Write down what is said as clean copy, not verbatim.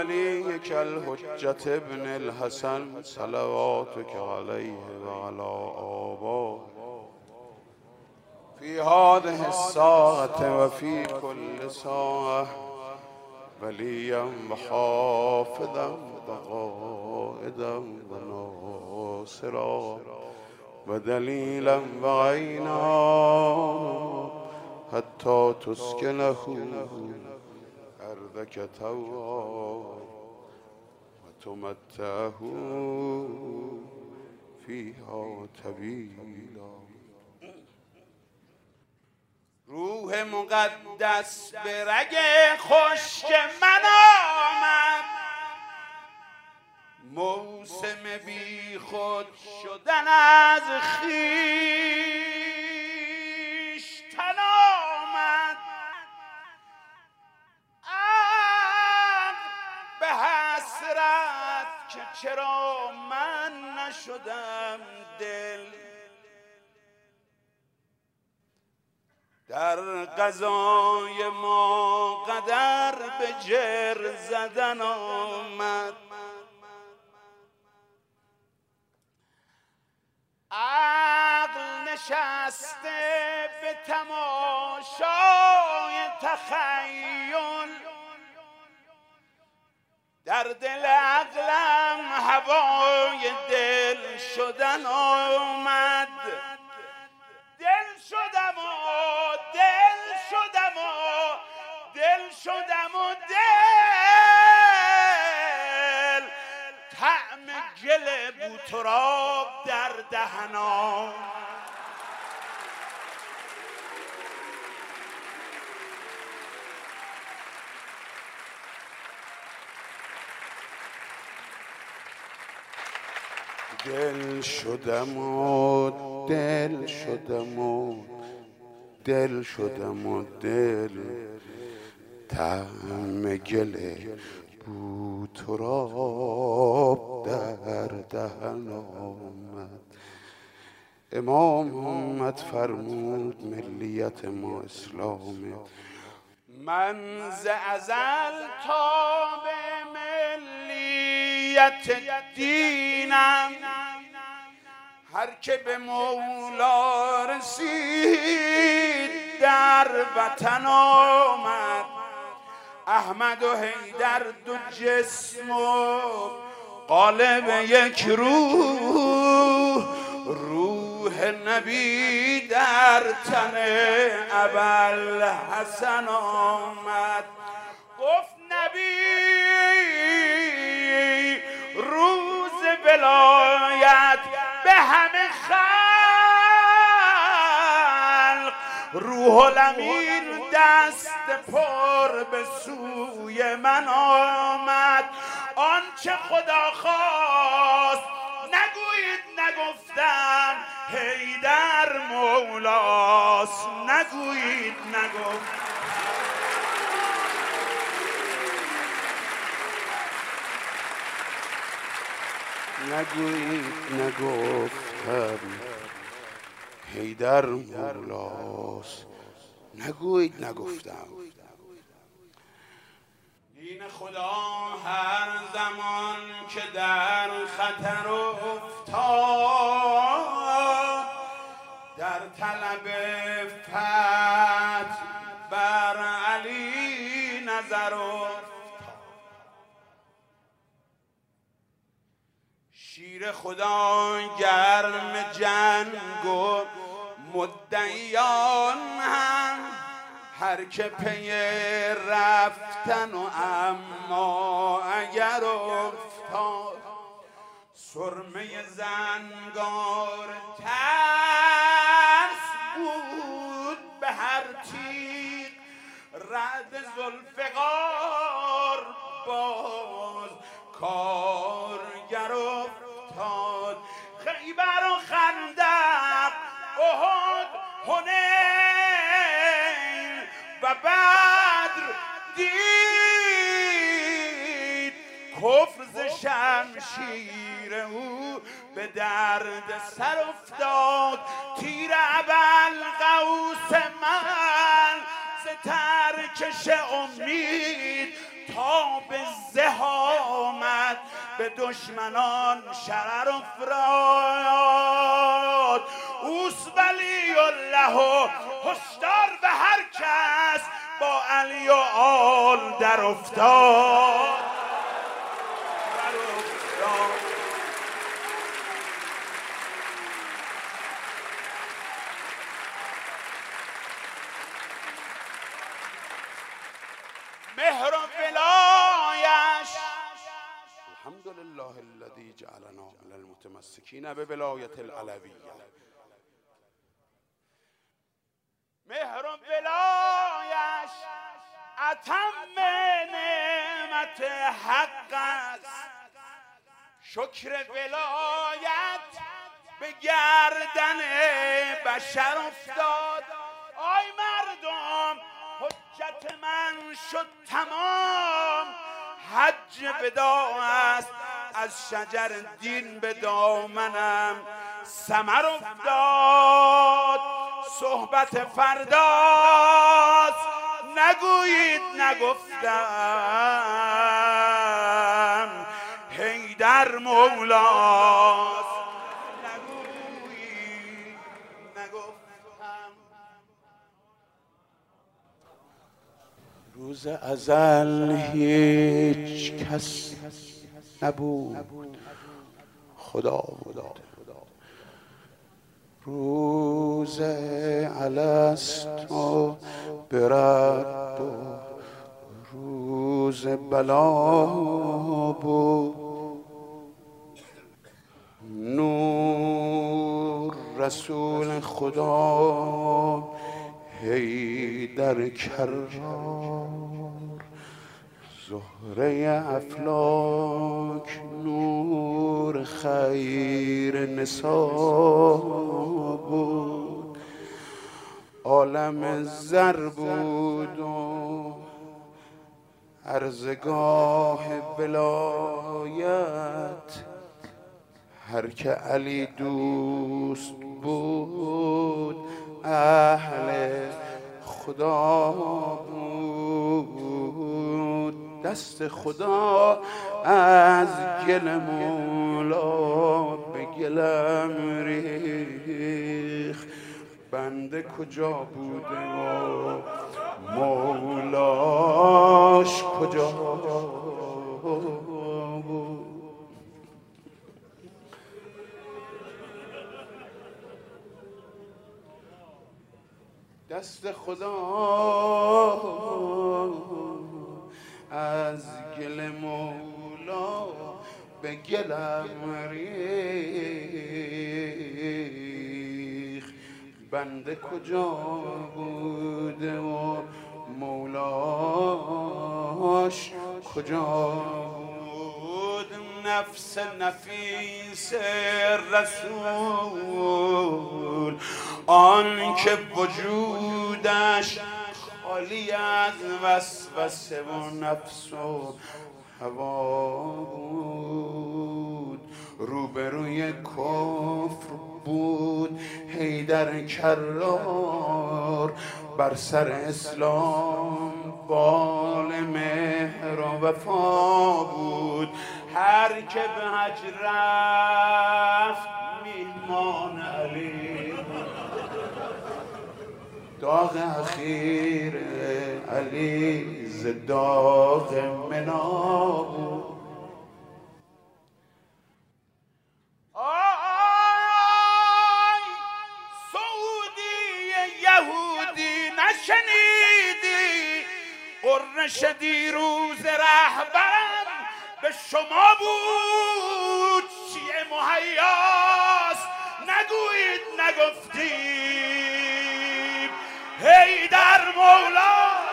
ولیك الحجة ابن الحسن صلواتك عليه وعلى آبائه في هذه الساعة وفي كل ساعة وليا وحافظا وقائدا وناصرا ودليلا وعينا حتى تسكنه أرضك طوعا وتمتعه فيها طويلا. روح مقدس به رگ خشک من آمد، موسم بی خود شدن از خویشتن آمد. به حسرت که چرا من نشدم دل، در قضای ما قدر به جر زدن آمد. عقل نشسته به تماشای تخیل، در دل عقلم هوای دل شدن آمد. دل شدم و دل شدم و دل شدم و دل، طعم گل بوتراب در دهنم. دل شدم و دل شدم و دل شدم و دل، طعم گل بوتراب در دهن آمد. امام محمد فرمود ملیت ما اسلامه. من ز ازل تا به ملیت دینم، هر که به مولا رسید در وطن آمد. احمد و حیدر دو جسم و قالب یک روح، روح نبی در تن ابوالحسن آمد. گفت نبی روز ولایت به همه خلق، روح الامین دست پر به سوی من آمد. آنچه خدا خواست نگویید نگفتم، حیدر مولاست نگویید نگفتم. نگویید نگفتم، حیدر مولاست نگویید نگفتم. دین خدا هر زمان که در خطر افتاد، در طلب فتح بر علی نظر افتاد. شیر خدا گرم جنگ و مدعیان هم، هر که پی رفتن و اما اگر افتاد. سرمه زنگار ترس بود به هر تیغ، رعد ذوالفقار باز کارگر افتاد. خیبر و خندق، احد، حنین و بدر دید، کفر ز شمشیر او به درد سر افتاد. تیر ابوالقوس من ز ترکش امید تا به زهاد به دشمنان شرر افراد. اوست ولی الله و هشدار به هر کس با علی و آل در افتاد. مهر و ولایش الحمدلله الذی جعلنا من المتمسکین بولایت العلویه. مهر و ولایش اتم نعمت حق است. شکر ولایت به گردن بشر افتاد. آی مردم حجت من شد تمام. حج وداع است از شجر دین به دامنم ثمر افتاد. صحبت فرداست نگویید نگفتم. حیدر مولاست نگویید نگفتم. روز ازل هیچ کس نبود خدا بود. روز الستو برب و روز بلا بود. نور رسول خدا حیدر کرار. زهره افلاک نور خیر نسا بود. عالم زر بود و عرضگاه ولایت. هر که علی دوست بود اهل خدا بود. دست خدا از گل مولا به گلم ریخ. بنده کجا بوده و مولاش کجا بود. دست خدا از گل مولا به گلم ریخ. بنده کجا بوده و مولاش کجا بود. نفس نفیس رسول آن که وجودش خالی از وسوسه و نفس و هوا بود. روبروی کفر بود حیدر کرار. بر سر اسلام بال مهر و وفا بود. هر که به حج رفت میهمان علی. داغ اخیر علی ز داغ منا بود. آی سعودی یهودی نشنیدی قرنش دیروز رهبرم به شما بود. چیه مهیاست نگویید نگفتیم. حیدر مولا